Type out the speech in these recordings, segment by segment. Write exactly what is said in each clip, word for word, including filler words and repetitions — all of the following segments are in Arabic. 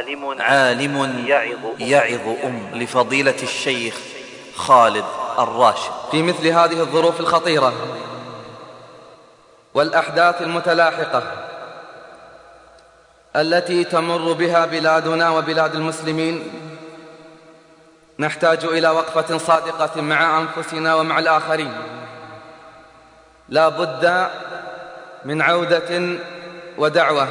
عالم, عالم يعظ, يعظ أم لفضيلة الشيخ خالد الراشد. في مثل هذه الظروف الخطيرة والأحداث المتلاحقة التي تمر بها بلادنا وبلاد المسلمين، نحتاج إلى وقفة صادقة مع أنفسنا ومع الآخرين. لا بد من عودة ودعوة.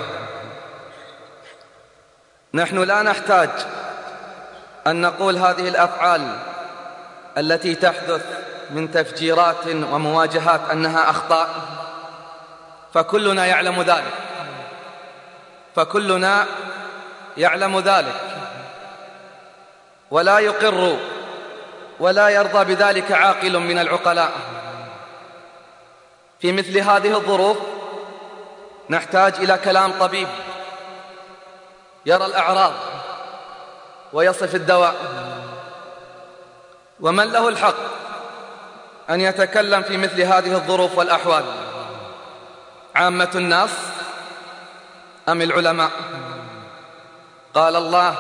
نحن لا نحتاج أن نقول هذه الأفعال التي تحدث من تفجيرات ومواجهات أنها أخطاء، فكلنا يعلم ذلك، فكلنا يعلم ذلك، ولا يقر ولا يرضى بذلك عاقل من العقلاء. في مثل هذه الظروف نحتاج إلى كلام طبيب يرى الأعراض ويصف الدواء. ومن له الحق أن يتكلم في مثل هذه الظروف والأحوال؟ عامة الناس أم العلماء؟ قال الله: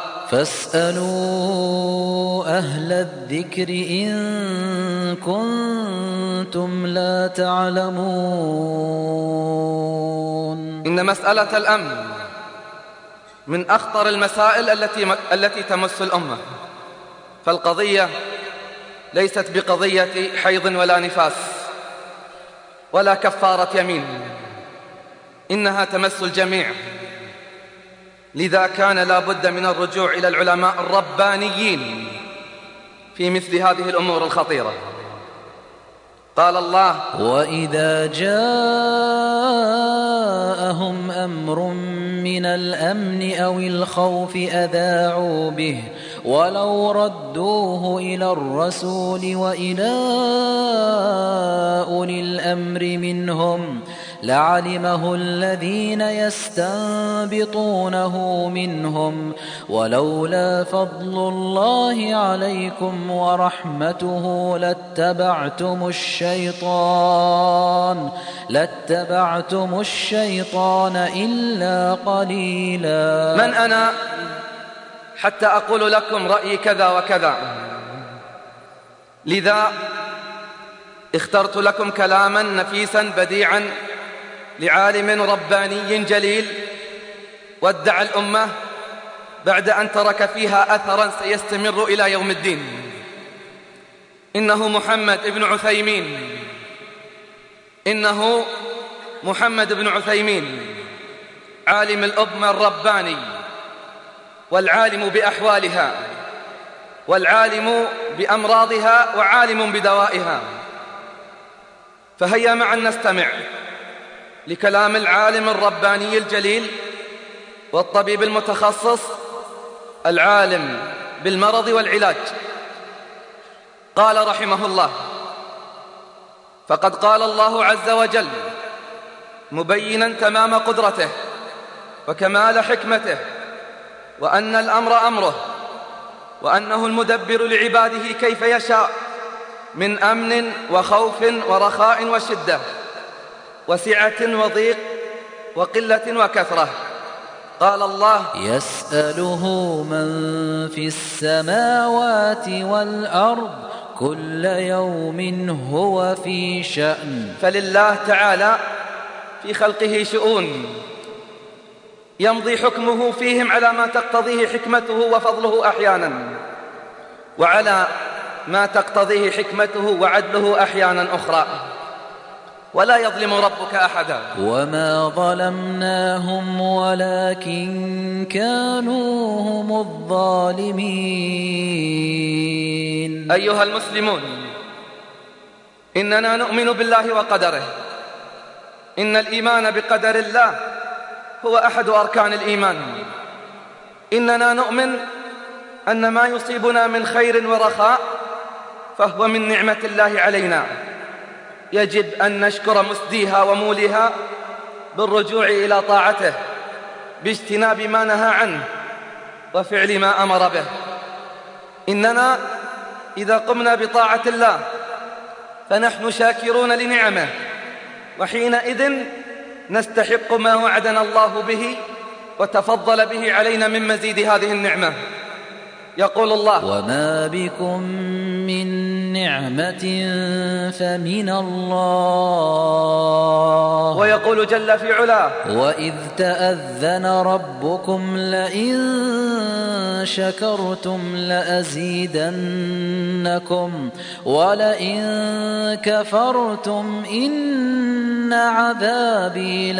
فاسألوا أهل الذكر إن كنتم لا تعلمون. إن مسألة الأمن من أخطر المسائل التي التي تمس الأمة، فالقضية ليست بقضية حيض ولا نفاس ولا كفارة يمين، إنها تمس الجميع. لذا كان لا بد من الرجوع إلى العلماء الربانيين في مثل هذه الأمور الخطيرة. قال الله: وإذا جاءهم أمر من الأمن أو الخوف أذاعوا به ولو ردوه إلى الرسول وإلى أولي الأمر منهم لعلمه الذين يستنبطونه منهم ولولا فضل الله عليكم ورحمته لاتبعتم الشيطان لاتبعتم الشيطان إلا قليلا. من أنا حتى أقول لكم رأيي كذا وكذا؟ لذا اخترت لكم كلاما نفيسا بديعا لعالم رباني جليل ودع الأمة بعد أن ترك فيها أثرا سيستمر إلى يوم الدين. إنه محمد بن عثيمين إنه محمد بن عثيمين عالم الأمة الرباني، والعالم بأحوالها، والعالم بأمراضها، وعالم بدوائها. فهيا معا نستمع لكلام العالم الرباني الجليل والطبيب المتخصص العالم بالمرض والعلاج. قال رحمه الله: فقد قال الله عز وجل مبينا تمام قدرته وكمال حكمته، وأن الأمر أمره، وأنه المدبر لعباده كيف يشاء من أمن وخوف ورخاء وشدة وسعة وضيق وقلة وكثرة. قال الله: يسأله من في السماوات والأرض كل يوم هو في شأن. فلله تعالى في خلقه شؤون يمضي حكمه فيهم على ما تقتضيه حكمته وفضله أحيانا، وعلى ما تقتضيه حكمته وعدله أحيانا أخرى، ولا يظلم ربك أحدا. وما ظلمناهم ولكن كانوا هم الظالمين. أيها المسلمون، إننا نؤمن بالله وقدره. إن الإيمان بقدر الله هو أحد أركان الإيمان. إننا نؤمن أن ما يصيبنا من خير ورخاء فهو من نعمة الله علينا، يجب أن نشكر مسديها وموليها بالرجوع إلى طاعته باجتناب ما نهى عنه وفعل ما أمر به. إننا إذا قمنا بطاعة الله فنحن شاكرون لنعمه، وحينئذ نستحق ما وعدنا الله به وتفضل به علينا من مزيد هذه النعمة. يقول الله: وما بكم من نعمة فمن الله. ويقول جل في علاه: وإذ تأذن ربكم لئن شكرتم لأزيدنكم ولئن كفرتم إن عذابي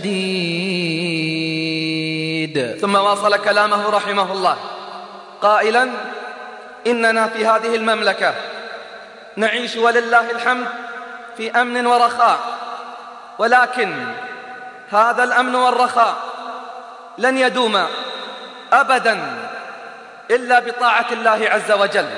لشديد. ثم واصل كلامه رحمه الله قائلا: إننا في هذه المملكة نعيش ولله الحمد في أمن ورخاء، ولكن هذا الأمن والرخاء لن يدوم أبدا إلا بطاعة الله عز وجل،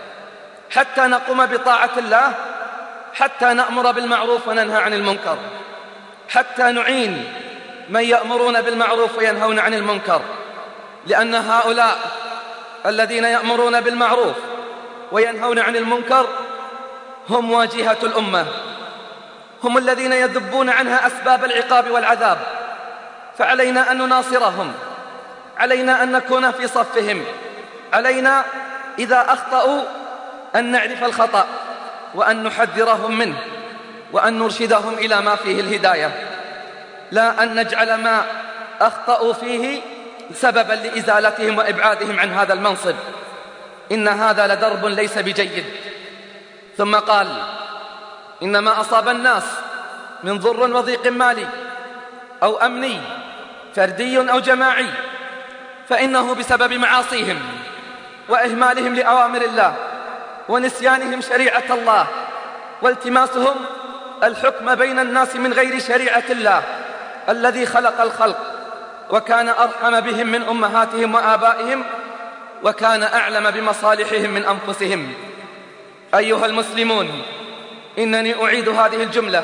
حتى نقوم بطاعة الله، حتى نأمر بالمعروف وننهى عن المنكر، حتى نعين من يأمرون بالمعروف وينهون عن المنكر، لأن هؤلاء الذين يأمرون بالمعروف وينهون عن المنكر هم واجهة الأمة، هم الذين يذبون عنها أسباب العقاب والعذاب، فعلينا أن نناصرهم، علينا أن نكون في صفهم، علينا إذا أخطأوا أن نعرف الخطأ وأن نحذرهم منه وأن نرشدهم إلى ما فيه الهداية، لا أن نجعل ما أخطأوا فيه سببا لإزالتهم وإبعادهم عن هذا المنصب. إن هذا لدرب ليس بجيد. ثم قال: إنما أصاب الناس من ضر وضيق مالي أو أمني فردي أو جماعي فإنه بسبب معاصيهم وإهمالهم لأوامر الله ونسيانهم شريعة الله والتماسهم الحكم بين الناس من غير شريعة الله الذي خلق الخلق وكان أرحم بهم من أمهاتهم وآبائهم وكان أعلم بمصالحهم من أنفسهم. أيها المسلمون، إنني أعيد هذه الجملة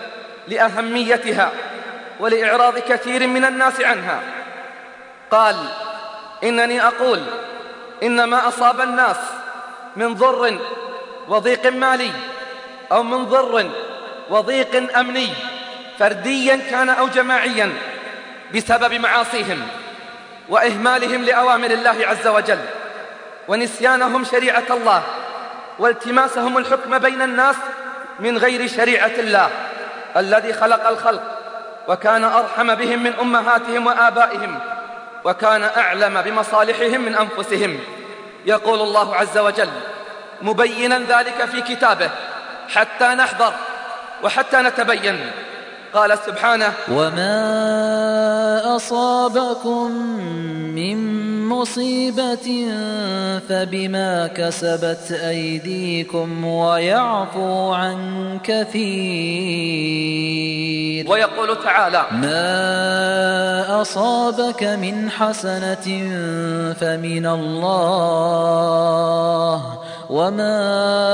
لأهميتها ولإعراض كثير من الناس عنها. قال: إنني أقول إن ما أصاب الناس من ضر وضيق مالي أو من ضر وضيق أمني فرديا كان أو جماعيا بسبب معاصيهم وإهمالهم لأوامر الله عز وجل ونسيانهم شريعة الله والتماسهم الحكم بين الناس من غير شريعة الله الذي خلق الخلق وكان أرحم بهم من أمهاتهم وآبائهم وكان أعلم بمصالحهم من أنفسهم. يقول الله عز وجل مبينا ذلك في كتابه حتى نحذر وحتى نتبين. قال سبحانه: وما أصابكم من مصيبة فبما كسبت أيديكم ويعفو عن كثير. ويقول تعالى: ما أصابك من حسنة فمن الله وما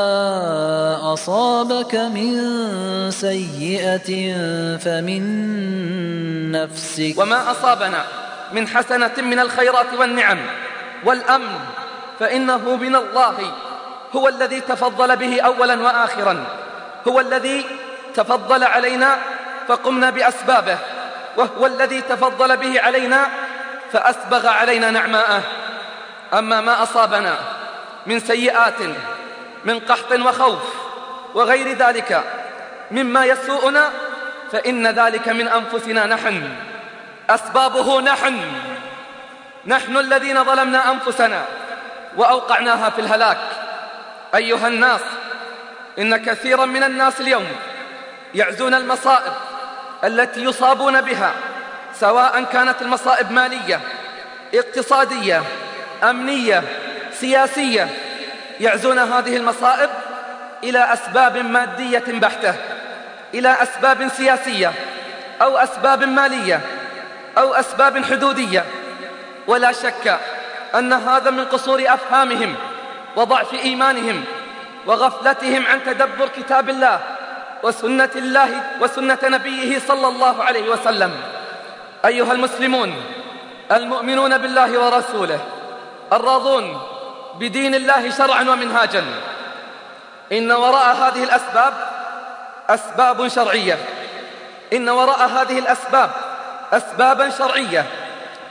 أصابك من سيئة فمن نفسك. وما أصابنا من حسنة من الخيرات والنعم والأمن فإنه من الله، هو الذي تفضل به أولا وآخرا، هو الذي تفضل علينا فقمنا بأسبابه، وهو الذي تفضل به علينا فأسبغ علينا نعماءه. أما ما أصابنا من سيئات من قحط وخوف وغير ذلك مما يسوءنا فإن ذلك من أنفسنا نحن، أسبابه نحن نحن الذين ظلمنا أنفسنا وأوقعناها في الهلاك. أيها الناس، إن كثيرا من الناس اليوم يعزون المصائب التي يصابون بها، سواء كانت المصائب مالية، اقتصادية، أمنية، سياسية، يعزون هذه المصائب إلى أسباب مادية بحتة، إلى أسباب سياسية أو أسباب مالية أو أسباب حدودية. ولا شك أن هذا من قصور أفهامهم وضعف إيمانهم وغفلتهم عن تدبر كتاب الله وسنة الله وسنة نبيه صلى الله عليه وسلم. أيها المسلمون المؤمنون بالله ورسوله الراضون بدين الله شرعا ومنهاجا، إن وراء هذه الأسباب أسباب شرعية، إن وراء هذه الأسباب أسبابا شرعية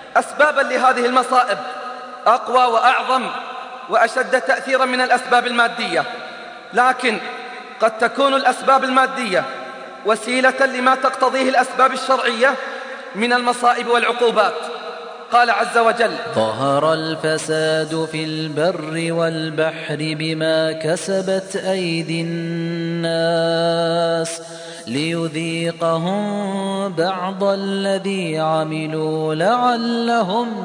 أسبابا لهذه المصائب أقوى وأعظم وأشد تأثيرا من الأسباب المادية، لكن قد تكون الأسباب المادية وسيلة لما تقتضيه الأسباب الشرعية من المصائب والعقوبات. قال عز وجل: ظهر الفساد في البر والبحر بما كسبت أيدي الناس ليذيقهم بعض الذي عملوا لعلهم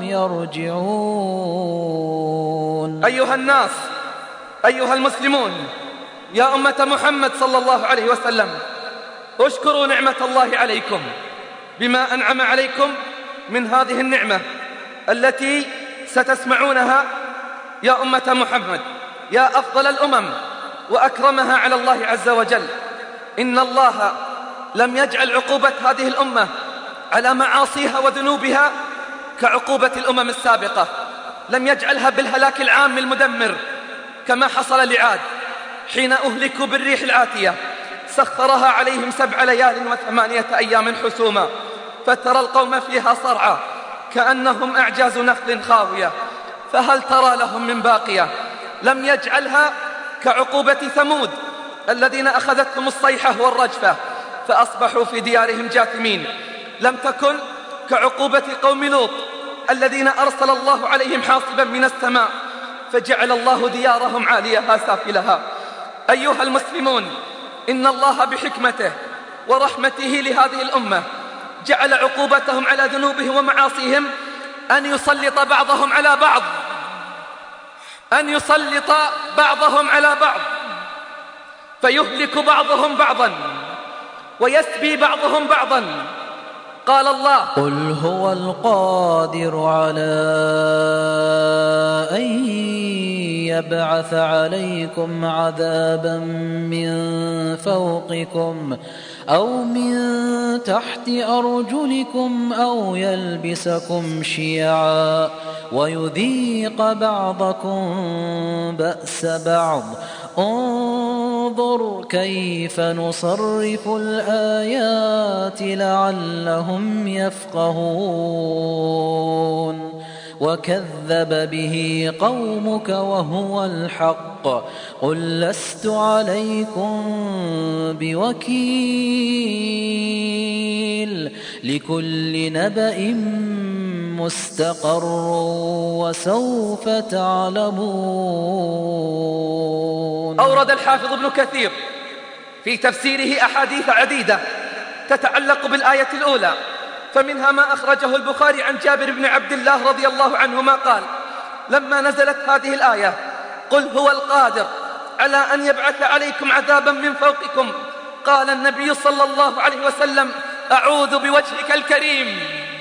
يرجعون. أيها الناس، أيها المسلمون، يا أمة محمد صلى الله عليه وسلم، اشكروا نعمة الله عليكم بما أنعم عليكم من هذه النعمة التي ستسمعونها يا أمة محمد، يا أفضل الأمم وأكرمها على الله عز وجل. إن الله لم يجعل عقوبة هذه الأمة على معاصيها وذنوبها كعقوبة الأمم السابقة، لم يجعلها بالهلاك العام المدمر كما حصل لعاد حين أهلكوا بالريح العاتية، سخرها عليهم سبع ليال وثمانية أيام حسوما، فترى القوم فيها صرعى كأنهم أعجاز نخل خاوية، فهل ترى لهم من باقية. لم يجعلها كعقوبة ثمود الذين أخذتهم الصيحة والرجفة فأصبحوا في ديارهم جاثمين، لم تكن كعقوبة قوم لوط الذين أرسل الله عليهم حاصبا من السماء فجعل الله ديارهم عاليها سافلها. أيها المسلمون، إن الله بحكمته ورحمته لهذه الأمة جعل عقوبتهم على ذنوبهم ومعاصيهم أن يسلط بعضهم على بعض، أن يسلط بعضهم على بعض فيهلك بعضهم بعضا ويسبي بعضهم بعضا. قال الله: قل هو القادر على أن يبعث عليكم عذابا من فوقكم أو من تحت أرجلكم أو يلبسكم شيعا ويذيق بعضكم بأس بعض. انظر كيف نصرف الآيات لعلهم يفقهون. وكذب به قومك وهو الحق قل لست عليكم بوكيل لكل نبأ مستقر وسوف تعلمون. أورد الحافظ ابن كثير في تفسيره أحاديث عديدة تتعلق بالآية الأولى، فمنها ما أخرجه البخاري عن جابر بن عبد الله رضي الله عنهما قال: لما نزلت هذه الآية قل هو القادر على أن يبعث عليكم عذابا من فوقكم، قال النبي صلى الله عليه وسلم: أعوذ بوجهك الكريم،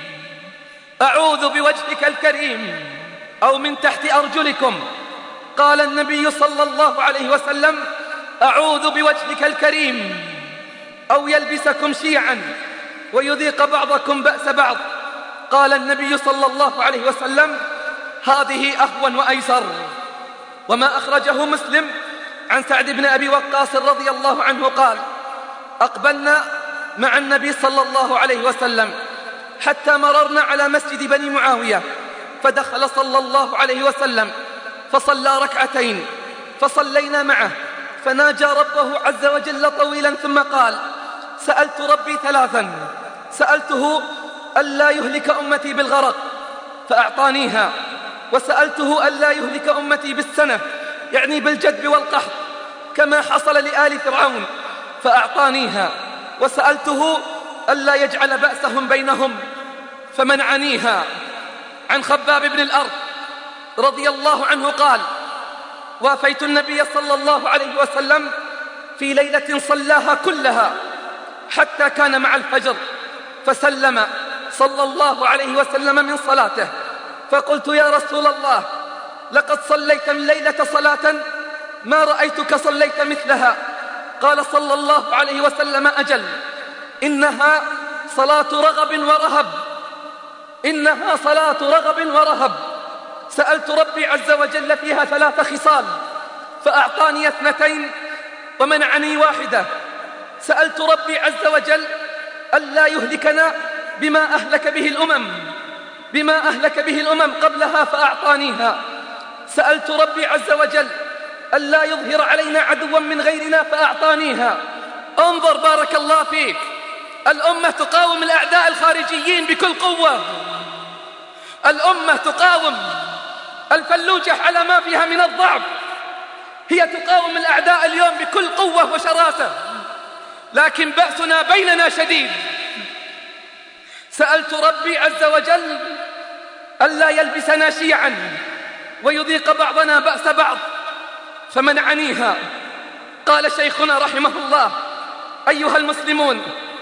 أعوذ بوجهك الكريم، أو من تحت أرجلكم، قال النبي صلى الله عليه وسلم: أعوذ بوجهك الكريم، أو يلبسكم شيعا ويذيق بعضكم بأس بعض، قال النبي صلى الله عليه وسلم: هذه أهون وأيسر. وما أخرجه مسلم عن سعد بن أبي وقاص رضي الله عنه قال: أقبلنا مع النبي صلى الله عليه وسلم حتى مررنا على مسجد بني معاوية، فدخل صلى الله عليه وسلم فصلى ركعتين فصلينا معه، فناجى ربه عز وجل طويلا ثم قال: سألت ربي ثلاثا، سألته ألا يهلك أمتي بالغرق فأعطانيها، وسألته ألا يهلك أمتي بالسنة يعني بالجدب والقحط كما حصل لآل فرعون فأعطانيها، وسألته ألا يجعل بأسهم بينهم فمنعنيها. عن خباب بن الأرض رضي الله عنه قال: وافيت النبي صلى الله عليه وسلم في ليلة صلاها كلها حتى كان مع الفجر، فسلم صلى الله عليه وسلم من صلاته، فقلت: يا رسول الله، لقد صليت من ليلة صلاة ما رأيتك صليت مثلها. قال صلى الله عليه وسلم: أجل، إنها صلاة رغب ورهب، إنها صلاة رغب ورهب. سألت ربي عز وجل فيها ثلاث خصال فأعطاني اثنتين ومنعني واحدة. سألت ربي عز وجل ألا يهلكنا بما أهلك به الأمم، بما أهلك به الأمم قبلها فأعطانيها. سألت ربي عز وجل ألا يظهر علينا عدوا من غيرنا فأعطانيها. انظر بارك الله فيك، الأمة تقاوم الأعداء الخارجيين بكل قوة، الأمة تقاوم الفلوجة على ما فيها من الضعف، هي تقاوم الأعداء اليوم بكل قوة وشراسة، لكن بأسنا بيننا شديد. سألت ربي عز وجل ألا يلبسنا شيعا ويذيق بعضنا بأس بعض فمنعنيها. قال شيخنا رحمه الله: أيها المسلمون،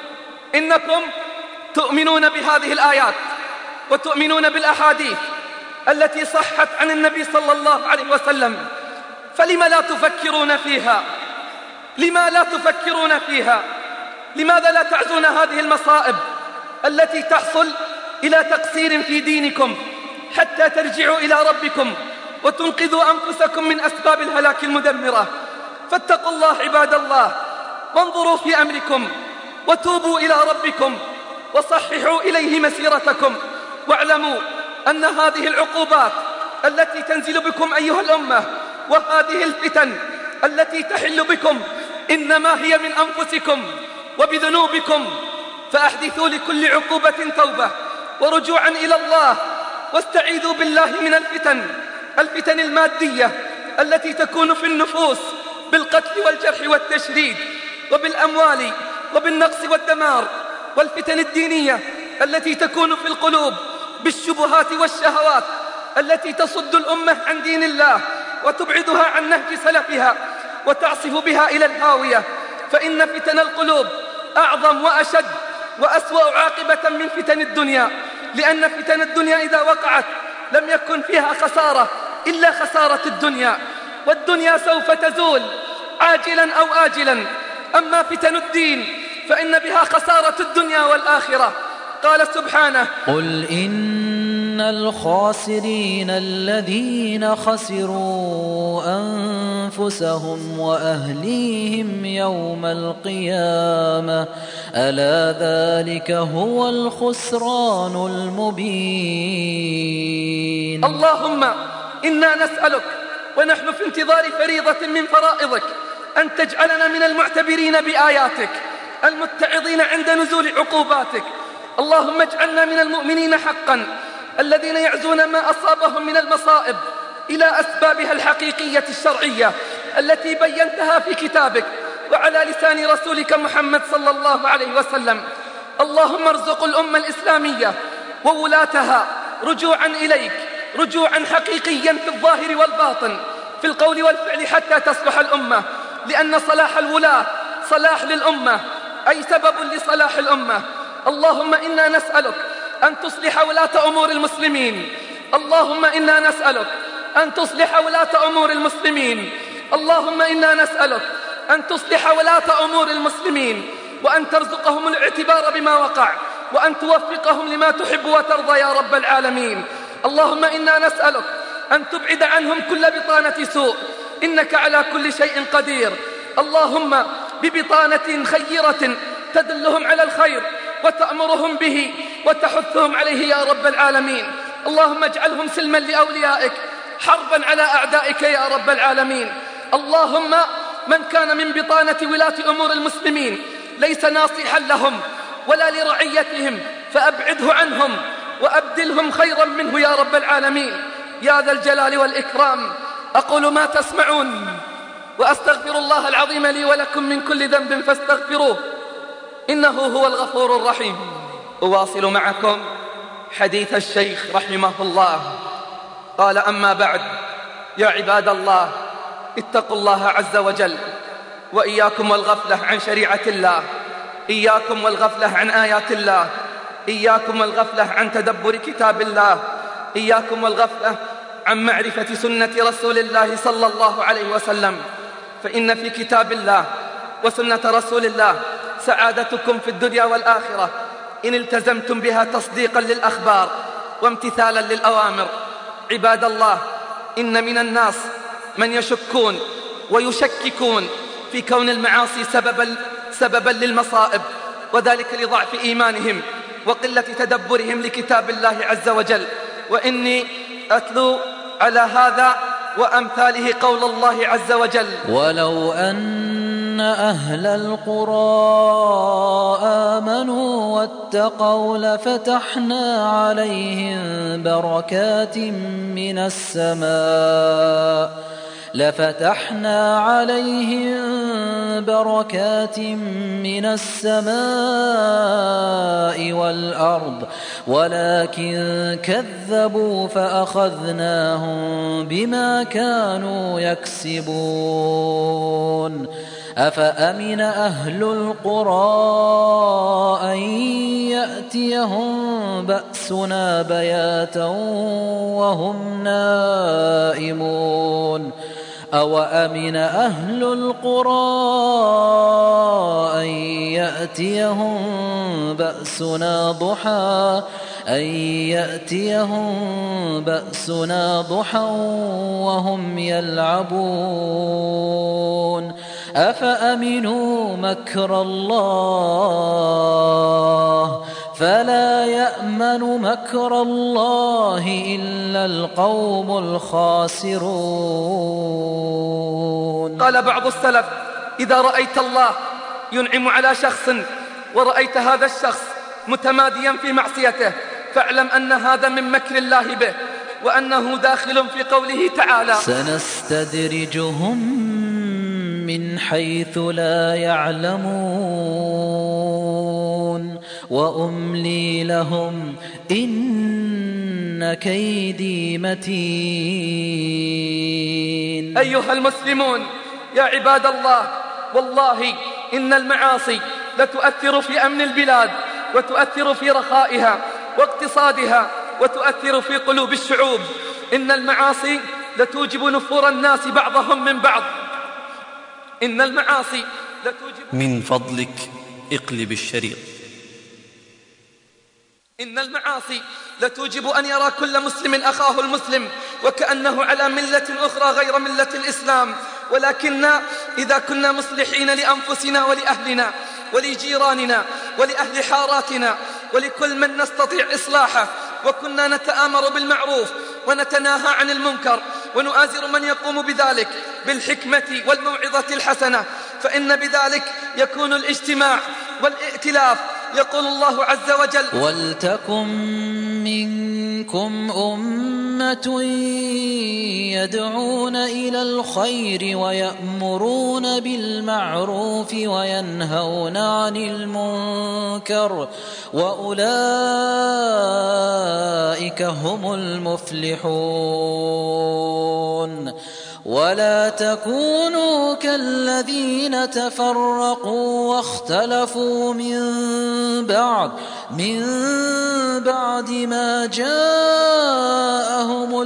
إنكم تؤمنون بهذه الآيات وتؤمنون بالأحاديث التي صحت عن النبي صلى الله عليه وسلم، فلما لا تفكرون فيها؟ لما لا تفكرون فيها؟ لماذا لا تعزون هذه المصائب التي تحصل إلى تقصير في دينكم حتى ترجعوا إلى ربكم وتنقذوا أنفسكم من أسباب الهلاك المدمرة؟ فاتقوا الله عباد الله، وانظروا في أمركم وتوبوا إلى ربكم وصححوا إليه مسيرتكم، واعلموا أن هذه العقوبات التي تنزل بكم أيها الأمة وهذه الفتن التي تحل بكم إنما هي من أنفسكم وبذنوبكم، فأحدثوا لكل عقوبة توبة ورجوعا إلى الله، واستعيذوا بالله من الفتن الفتن المادية التي تكون في النفوس بالقتل والجرح والتشريد وبالأموال وبالنقص والدمار، والفتن الدينية التي تكون في القلوب بالشبهات والشهوات التي تصد الأمة عن دين الله وتبعدها عن نهج سلفها وتعصف بها إلى الهاوية. فإن فتن القلوب أعظم وأشد وأسوأ عاقبة من فتن الدنيا، لأن فتن الدنيا إذا وقعت لم يكن فيها خسارة إلا خسارة الدنيا، والدنيا سوف تزول عاجلا أو آجلا. أما فتن الدين فإن بها خسارة الدنيا والآخرة. قال سبحانه: قل إن الخاسرين الذين خسروا أنفسهم وأهليهم يوم القيامة ألا ذلك هو الخسران المبين. اللهم إنا نسألك ونحن في انتظار فريضة من فرائضك أن تجعلنا من المعتبرين بآياتك المتعظين عند نزول عقوباتك. اللهم اجعلنا من المؤمنين حقا الذين يعزون ما أصابهم من المصائب إلى أسبابها الحقيقية الشرعية التي بينتها في كتابك وعلى لسان رسولك محمد صلى الله عليه وسلم. اللهم ارزق الأمة الإسلامية وولاتها رجوعا إليك، رجوعا حقيقيا في الظاهر والباطن، في القول والفعل، حتى تصلح الأمة، لأن صلاح الولاة صلاح للأمة، أي سبب لصلاح الأمة. اللهم إنا نسألك أن تصلح ولاة أمور المسلمين. اللهم إنا نسألك أن تصلح ولاة أمور المسلمين. اللهم إنا نسألك أن تصلح ولاة أمور المسلمين، وأن ترزقهم الاعتبار بما وقع، وأن توفقهم لما تحب وترضى يا رب العالمين. اللهم إنا نسألك أن تبعد عنهم كل بطانة سوء، إنك على كل شيء قدير. اللهم ببطانة خيرة تدلهم على الخير وتأمرهم به وتحثهم عليه يا رب العالمين. اللهم اجعلهم سلما لأوليائك، حربا على أعدائك يا رب العالمين. اللهم من كان من بطانة ولاة أمور المسلمين ليس ناصحا لهم ولا لرعيتهم فأبعده عنهم وأبدلهم خيرا منه يا رب العالمين يا ذا الجلال والإكرام. أقول ما تسمعون وأستغفر الله العظيم لي ولكم من كل ذنب فاستغفروه إنه هو الغفور الرحيم. أواصل معكم حديث الشيخ رحمه الله. قال: أما بعد، يا عباد الله، اتقوا الله عز وجل، وإياكم والغفلة عن شريعة الله، إياكم والغفلة عن آيات الله، إياكم والغفلة عن تدبر كتاب الله، إياكم والغفلة عن معرفة سنة رسول الله صلى الله عليه وسلم، فإن في كتاب الله وسنة رسول الله سعادتكم في الدنيا والآخرة إن التزمتم بها تصديقا للأخبار وامتثالا للأوامر. عباد الله، إن من الناس من يشكون ويشككون في كون المعاصي سببا, سببا للمصائب، وذلك لضعف إيمانهم وقلة تدبرهم لكتاب الله عز وجل. وإني أتلو على هذا وأمثاله قول الله عز وجل: ولو أن أهل القرى آمنوا واتقوا لفتحنا عليهم بركات من السماء لفتحنا عليهم بركات من السماء والأرض ولكن كذبوا فأخذناهم بما كانوا يكسبون. أفأمن أهل القرى أن يأتيهم بأسنا بياتا وهم نائمون أوأمن أهل القرى أن يأتيهم بأسنا ضحى أن يأتيهم بأسنا ضحى وهم يلعبون أفأمنوا مكر الله فلا يأمن مكر الله إلا القوم الخاسرون. قال بعض السلف: إذا رأيت الله ينعم على شخص ورأيت هذا الشخص متماديا في معصيته فاعلم أن هذا من مكر الله به وأنه داخل في قوله تعالى: سنستدرجهم من حيث لا يعلمون وأملي لهم إن كيدي متين. أيها المسلمون يا عباد الله، والله إن المعاصي لتؤثر في أمن البلاد وتؤثر في رخائها واقتصادها وتؤثر في قلوب الشعوب. إن المعاصي لتوجب نفور الناس بعضهم من بعض. إن المعاصي لتوجب من فضلك اقلب الشريط. إن المعاصي لتوجب أن يرى كل مسلم أخاه المسلم وكأنه على ملة أخرى غير ملة الإسلام. ولكن إذا كنا مصلحين لأنفسنا ولأهلنا ولجيراننا ولأهل حاراتنا ولكل من نستطيع إصلاحه وكنا نتآمر بالمعروف ونتناهى عن المنكر ونؤازر من يقوم بذلك بالحكمة والموعظة الحسنة فإن بذلك يكون الاجتماع والائتلاف. يقول الله عز وجل: ولتكن منكم أمة يدعون إلى الخير ويأمرون بالمعروف وينهون عن المنكر وأولئك هم المفلحون. ولا تكونوا كالذين تفرقوا واختلفوا من بعد من بعد ما جاءهم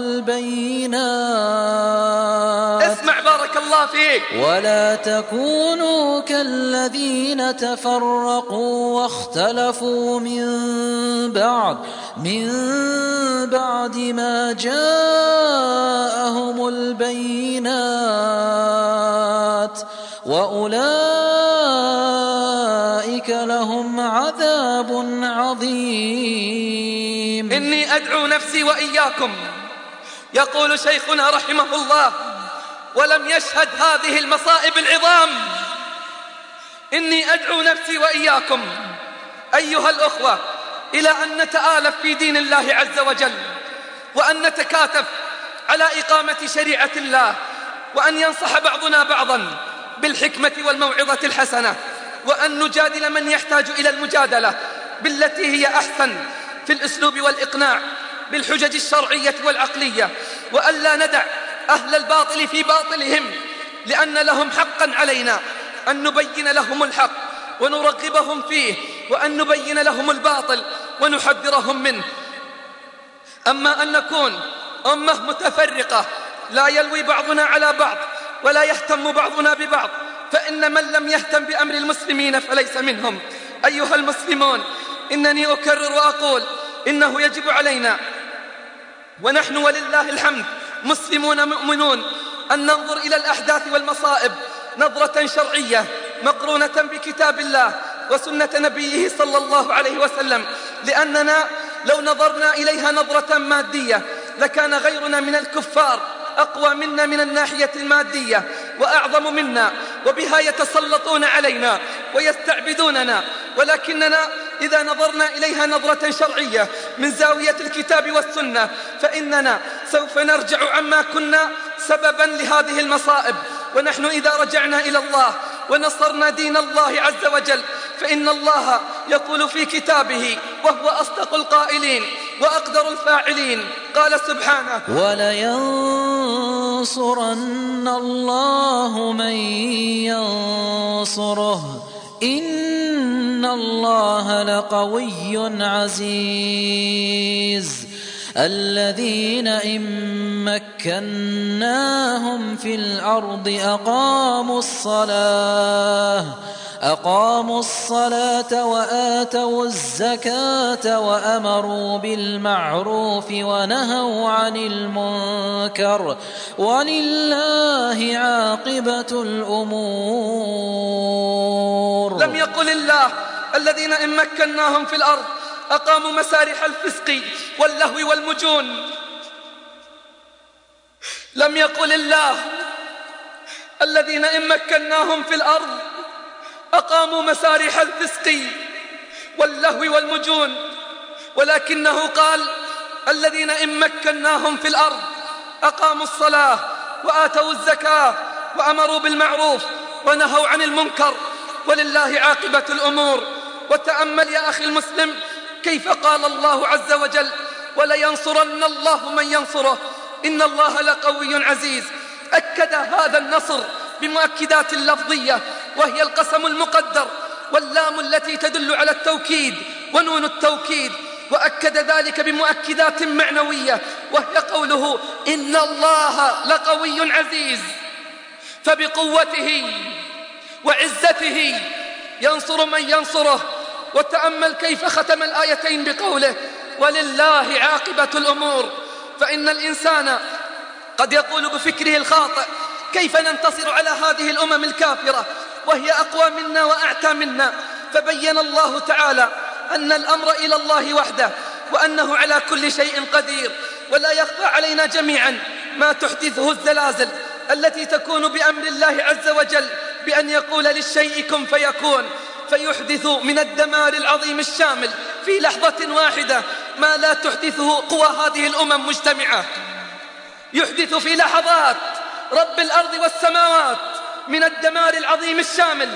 البينات. اسمع بارك الله فيك. ولا تكونوا كالذين تفرقوا واختلفوا من بعد من بعد ما جاءهم البينات وأولئك لهم عذاب عظيم. إني أدعو نفسي وإياكم، يقول شيخنا رحمه الله ولم يشهد هذه المصائب العظام، إني أدعو نفسي وإياكم أيها الأخوة إلى أن نتآلف في دين الله عز وجل وأن نتكاتف على إقامة شريعة الله وأن ينصح بعضنا بعضا بالحكمة والموعظة الحسنة وأن نجادل من يحتاج إلى المجادلة بالتي هي أحسن في الأسلوب والإقناع بالحجج الشرعية والعقلية وألا ندع أهل الباطل في باطلهم لأن لهم حقا علينا أن نبين لهم الحق ونرغبهم فيه وأن نبين لهم الباطل ونحذرهم منه. أما أن نكون أمة متفرقة لا يلوي بعضنا على بعض ولا يهتم بعضنا ببعض فإن من لم يهتم بأمر المسلمين فليس منهم. أيها المسلمون، إنني أكرر وأقول إنه يجب علينا ونحن ولله الحمد مسلمون مؤمنون أن ننظر إلى الأحداث والمصائب نظرة شرعية مقرونة بكتاب الله وسنة نبيه صلى الله عليه وسلم، لأننا لو نظرنا إليها نظرة مادية لكان غيرنا من الكفار أقوى منا من الناحية المادية وأعظم منا، وبها يتسلطون علينا ويستعبدوننا. ولكننا إذا نظرنا إليها نظرة شرعية من زاوية الكتاب والسنة فإننا سوف نرجع عما كنا سببا لهذه المصائب. ونحن إذا رجعنا إلى الله ونصرنا دين الله عز وجل فإن الله يقول في كتابه وهو أصدق القائلين وأقدر الفاعلين، قال سبحانه: ولينصرن الله من ينصره إن الله لقوي عزيز. الذين إن مكناهم في الأرض أقاموا الصلاة أقاموا الصلاة وآتوا الزكاة وأمروا بالمعروف ونهوا عن المنكر ولله عاقبة الأمور. لم يقل الله الذين إن مكناهم في الأرض أقاموا مسارح الفسق واللهو والمجون. لم يقل الله الذين إن مكناهم في الأرض أقاموا مسارح الفسق واللهو والمجون، ولكنه قال الذين إن مكناهم في الأرض أقاموا الصلاة وآتوا الزكاة وأمروا بالمعروف ونهوا عن المنكر ولله عاقبة الأمور. وتأمل يا أخي المسلم كيف قال الله عز وجل: ولينصرن الله من ينصره إن الله لقوي عزيز. أكد هذا النصر بمؤكدات لفظية وهي القسم المقدر واللام التي تدل على التوكيد ونون التوكيد، وأكد ذلك بمؤكدات معنوية وهي قوله: إن الله لقوي عزيز. فبقوته وعزته ينصر من ينصره. وتأمل كيف ختم الآيتين بقوله: ولله عاقبة الأمور. فإن الإنسان قد يقول بفكره الخاطئ: كيف ننتصر على هذه الأمم الكافرة وهي أقوى منا وأعتى منا؟ فبين الله تعالى أن الأمر إلى الله وحده، وأنه على كل شيء قدير. ولا يخفى علينا جميعا ما تحدثه الزلازل التي تكون بأمر الله عز وجل، بأن يقول للشيء كن فيكون، فيحدث من الدمار العظيم الشامل في لحظة واحدة ما لا تحدثه قوى هذه الأمم مجتمعة. يحدث في لحظات رب الأرض والسماوات من الدمار العظيم الشامل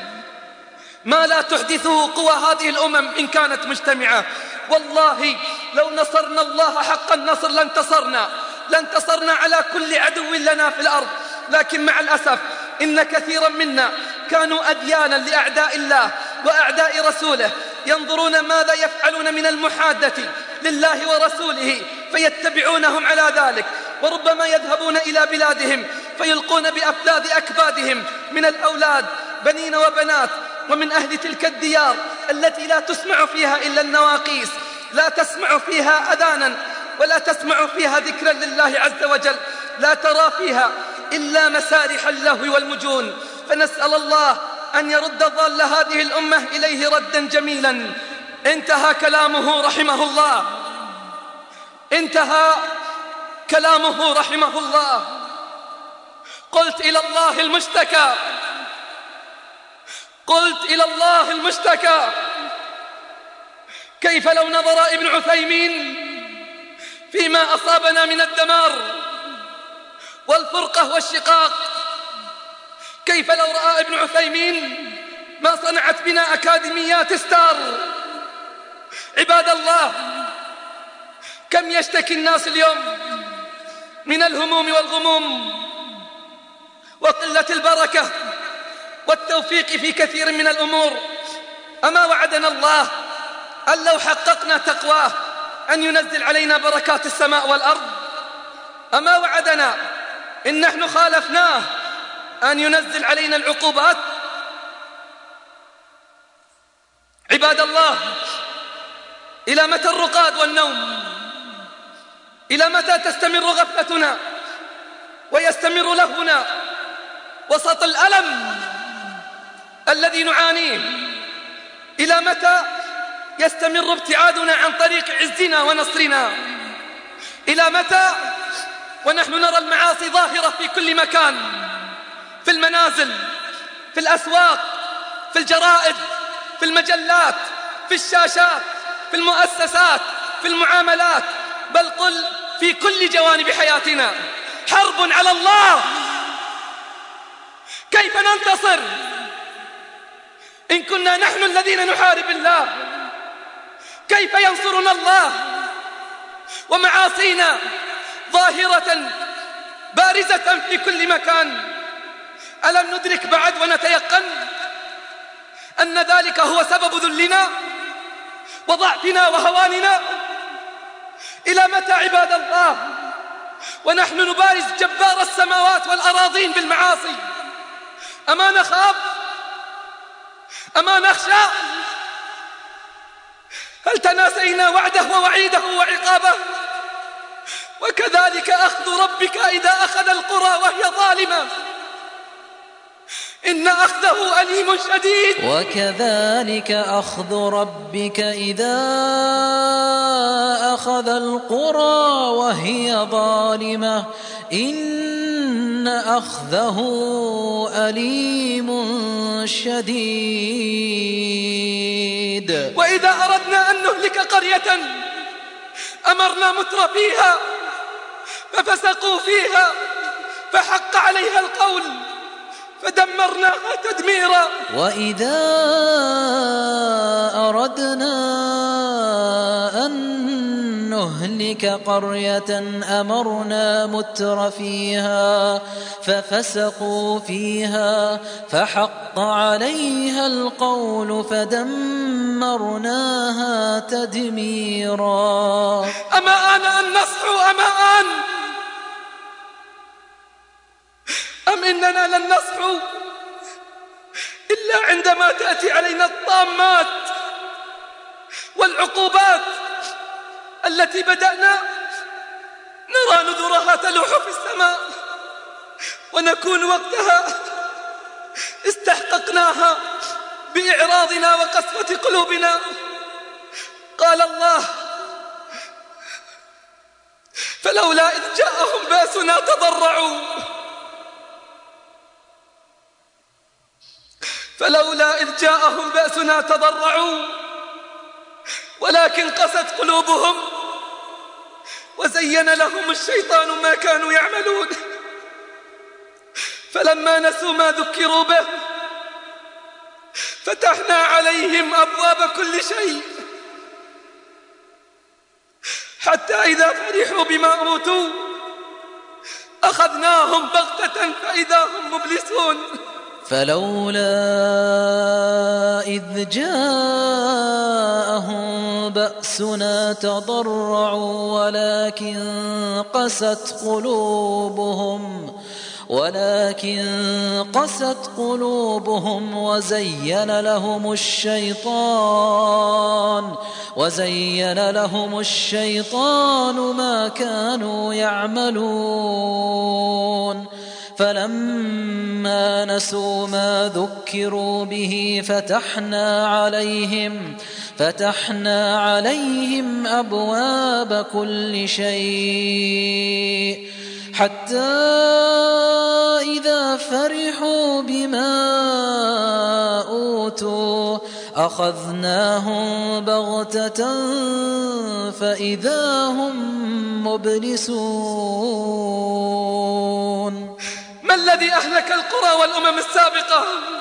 ما لا تحدثه قوى هذه الأمم إن كانت مجتمعة. والله لو نصرنا الله حق النصر لانتصرنا لانتصرنا على كل عدو لنا في الأرض. لكن مع الأسف إن كثيرا منا كانوا أديانا لأعداء الله وأعداء رسوله، ينظرون ماذا يفعلون من المحادة لله ورسوله فيتبعونهم على ذلك، وربما يذهبون إلى بلادهم فيلقون بأفلاذ أكبادهم من الأولاد بنين وبنات، ومن أهل تلك الديار التي لا تسمع فيها إلا النواقيس، لا تسمع فيها أذانا ولا تسمع فيها ذكرا لله عز وجل، لا ترى فيها إلا مسارح اللهو والمجون. فنسأل الله أن يرد ضال هذه الأمة إليه ردا جميلا. انتهى كلامه رحمه الله انتهى كلامه رحمه الله قلت إلى الله المشتكى قلت إلى الله المشتكى كيف لو نظر ابن عثيمين فيما أصابنا من الدمار والفرقة والشقاق؟ كيف لو رأى ابن عثيمين ما صنعت بنا أكاديميات ستار؟ عباد الله، كم يشتكي الناس اليوم من الهموم والغموم وقلة البركة والتوفيق في كثير من الأمور. أما وعدنا الله أن لو حققنا تقواه أن ينزل علينا بركات السماء والأرض؟ أما وعدنا إن نحن خالفناه أن ينزل علينا العقوبات؟ عباد الله، إلى متى الرقاد والنوم؟ إلى متى تستمر غفلتنا ويستمر لهونا وسط الألم الذي نعانيه؟ إلى متى يستمر ابتعادنا عن طريق عزنا ونصرنا؟ إلى متى ونحن نرى المعاصي ظاهرة في كل مكان، في المنازل، في الأسواق، في الجرائد، في المجلات، في الشاشات، في المؤسسات، في المعاملات، بل قل في كل جوانب حياتنا؟ حرب على الله. كيف ننتصر إن كنا نحن الذين نحارب الله؟ كيف ينصرنا الله ومعاصينا ظاهرة بارزة في كل مكان؟ ألم ندرك بعد ونتيقن أن ذلك هو سبب ذلنا وضعفنا وهواننا؟ إلى متى عباد الله ونحن نبارز جبار السماوات والأراضين بالمعاصي؟ أما نخاف؟ أما نخشى؟ هل تناسينا وعده ووعيده وعقابه؟ وكذلك أخذ ربك إذا أخذ القرى وهي ظالمة إن أخذه أليم شديد. وكذلك أخذ ربك إذا أخذ القرى وهي ظالمة إن أخذه أليم شديد. وإذا أردنا أن نهلك قرية أمرنا متر فيها ففسقوا فيها فحق عليها القول فدمرناها تدميرا. وإذا أردنا أن نهلك قرية أمرنا متر فيها ففسقوا فيها فحق عليها القول فدمرناها تدميرا. أما آن أن نصحو؟ أما آن؟ أم إننا لن نصحو إلا عندما تأتي علينا الطامات والعقوبات التي بدأنا نرى نذرها تلوح في السماء ونكون وقتها استحققناها بإعراضنا وقسوة قلوبنا. قال الله: فلولا إذ جاءهم بأسنا تضرعوا فلولا إذ جاءهم بأسنا تضرعوا ولكن قست قلوبهم وزين لهم الشيطان ما كانوا يعملون فلما نسوا ما ذكروا به فتحنا عليهم أبواب كل شيء حتى إذا فرحوا بما أوتوا أخذناهم بغتة فإذا هم مبلسون. فلولا إذ جاءهم بأسنا تضرعوا ولكن قست قلوبهم ولكن قست قلوبهم وزين لهم الشيطان وزين لهم الشيطان ما كانوا يعملون. فلما نسوا ما ذكروا به فتحنا عليهم فتحنا عليهم أبواب كل شيء حتى إذا فرحوا بما أوتوا أخذناهم بغتة فإذا هم مبلسون. ما الذي أهلك القرى والأمم السابقة؟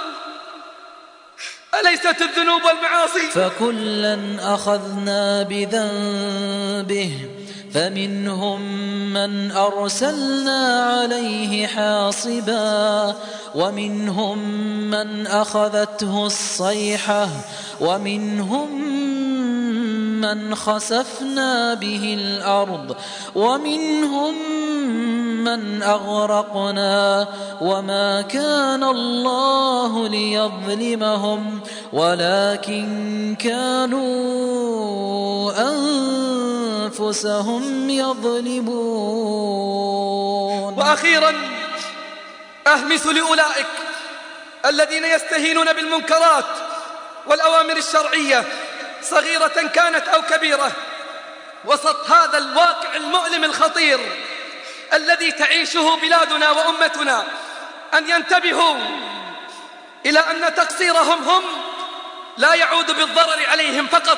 أليست الذنوب والمعاصي؟ فكلا أخذنا بذنبه فمنهم من أرسلنا عليه حاصبا ومنهم من أخذته الصيحة ومنهم من خسفنا به الأرض ومنهم من أغرقنا وما كان الله ليظلمهم ولكن كانوا أنفسهم يظلمون. وأخيرا أهمس لأولئك الذين يستهينون بالمنكرات والأوامر الشرعية صغيرة كانت أو كبيرة، وسط هذا الواقع المؤلم الخطير الذي تعيشه بلادنا وأمتنا، أن ينتبهوا إلى أن تقصيرهم هم لا يعود بالضرر عليهم فقط،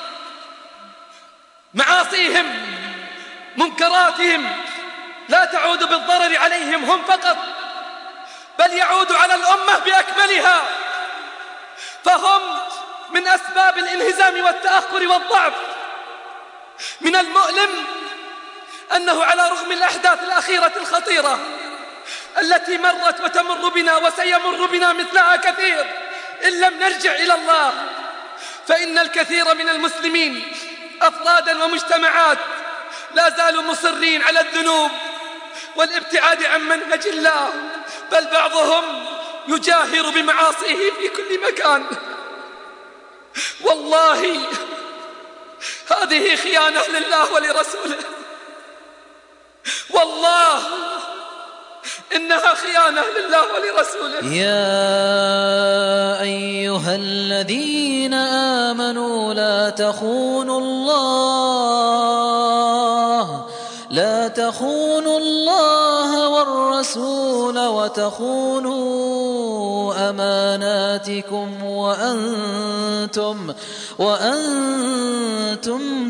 معاصيهم منكراتهم لا تعود بالضرر عليهم هم فقط، بل يعود على الأمة بأكملها، فهم من أسباب الانهزام والتأخر والضعف. من المؤلم أنه على رغم الأحداث الأخيرة الخطيرة التي مرت وتمر بنا وسيمر بنا مثلها كثير إن لم نرجع إلى الله، فإن الكثير من المسلمين أفرادا ومجتمعات لا زالوا مصرين على الذنوب والابتعاد عن منهج الله، بل بعضهم يجاهر بمعاصيه في كل مكان. والله هذه خيانة لله ولرسوله، والله إنها خيانة لله ولرسوله. يا أيها الذين آمنوا لا تخونوا الله لا تخونوا الله والرسول وتخونوا أماناتكم وأنتم وأنتم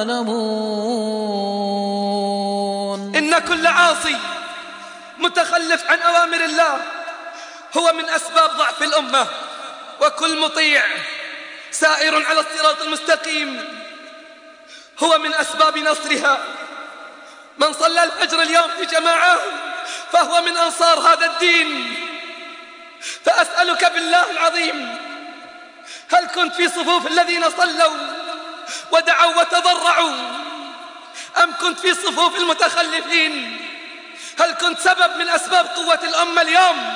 تعلمون. إن كل عاصي متخلف عن أوامر الله هو من أسباب ضعف الأمة، وكل مطيع سائر على الصراط المستقيم هو من أسباب نصرها. من صلى الفجر اليوم في جماعة فهو من أنصار هذا الدين. فأسألك بالله العظيم، هل كنت في صفوف الذين صلوا ودعوا وتضرعوا، أم كنت في صفوف المتخلفين؟ هل كنت سبب من أسباب قوة الأمة اليوم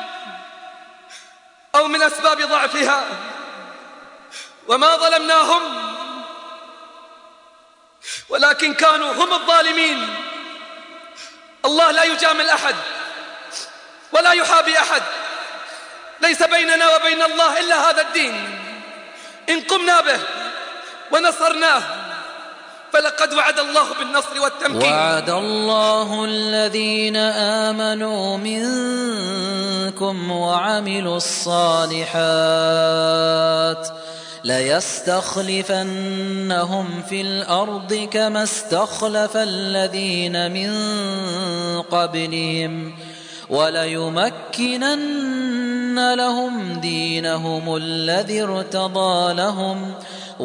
أو من أسباب ضعفها؟ وما ظلمناهم ولكن كانوا هم الظالمين. الله لا يجامل أحد ولا يحابي أحد، ليس بيننا وبين الله إلا هذا الدين. إن قمنا به ونصرناه فلقد وعد الله بالنصر والتمكين. وعد الله الذين آمنوا منكم وعملوا الصالحات ليستخلفنهم في الأرض كما استخلف الذين من قبلهم وليمكنن لهم دينهم الذي ارتضى لهم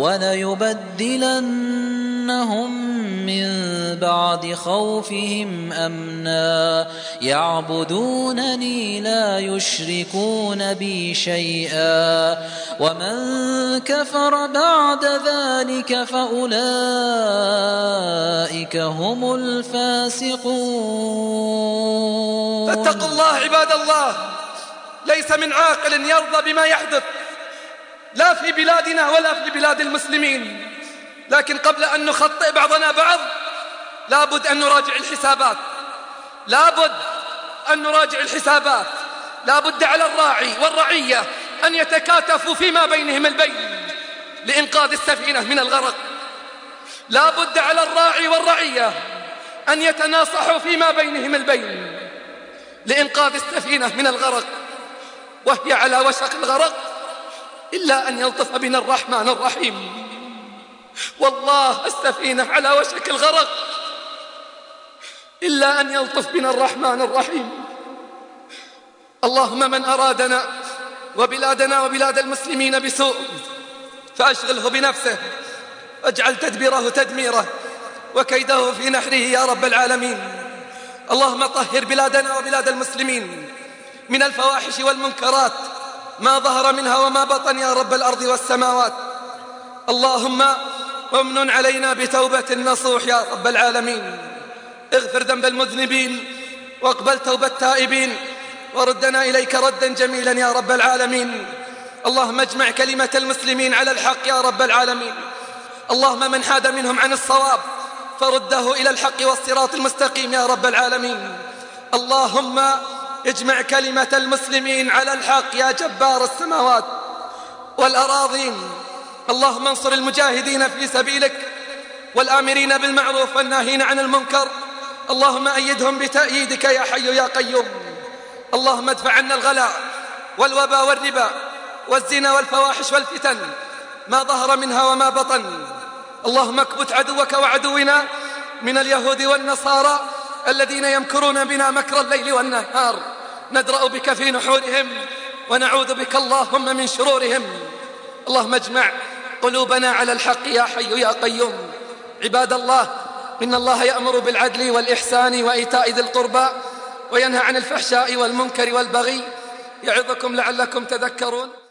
وليبدلنهم من بعد خوفهم أمنا يعبدونني لا يشركون بي شيئا ومن كفر بعد ذلك فأولئك هم الفاسقون. فاتقوا الله عباد الله، ليس من عاقل يرضى بما يحدث لا في بلادنا ولا في بلاد المسلمين. لكن قبل أن نخطئ بعضنا بعض لابد أن نراجع الحسابات، لابد أن نراجع الحسابات. لابد على الراعي والرعية أن يتكاتفوا فيما بينهم البين لإنقاذ السفينة من الغرق. لابد على الراعي والرعية أن يتناصحوا فيما بينهم البين لإنقاذ السفينة من الغرق، وهي على وشك الغرق إلا أن يلطف بنا الرحمن الرحيم. والله السفينة على وشك الغرق إلا أن يلطف بنا الرحمن الرحيم. اللهم من أرادنا وبلادنا وبلاد المسلمين بسوء فأشغله بنفسه واجعل تدبيره تدميره وكيده في نحره يا رب العالمين. اللهم طهر بلادنا وبلاد المسلمين من الفواحش والمنكرات ما ظهر منها وما بطن يا رب الأرض والسماوات. اللهم وامن علينا بتوبة نصوح يا رب العالمين. اغفر ذنب المذنبين واقبل توبة التائبين وردنا إليك ردا جميلا يا رب العالمين. اللهم اجمع كلمة المسلمين على الحق يا رب العالمين. اللهم من حاد منهم عن الصواب فرده إلى الحق والصراط المستقيم يا رب العالمين. اللهم اجمع كلمة المسلمين على الحق يا جبار السماوات. والأراضين. اللهم انصر المجاهدين في سبيلك والآمرين بالمعروف والناهين عن المنكر. اللهم أيدهم بتأييدك يا حي يا قيوم. اللهم ادفع عنا الغلاء والوباء والربا والزنا والفواحش والفتن ما ظهر منها وما بطن. اللهم اكبت عدوك وعدونا من اليهود والنصارى الذين يمكرون بنا مكر الليل والنهار. ندرأ بك في نحورهم ونعوذ بك اللهم من شرورهم. اللهم اجمع قلوبنا على الحق يا حي يا قيوم. عباد الله، إن الله يأمر بالعدل والإحسان وإيتاء ذي القربى وينهى عن الفحشاء والمنكر والبغي. يعظكم لعلكم تذكرون.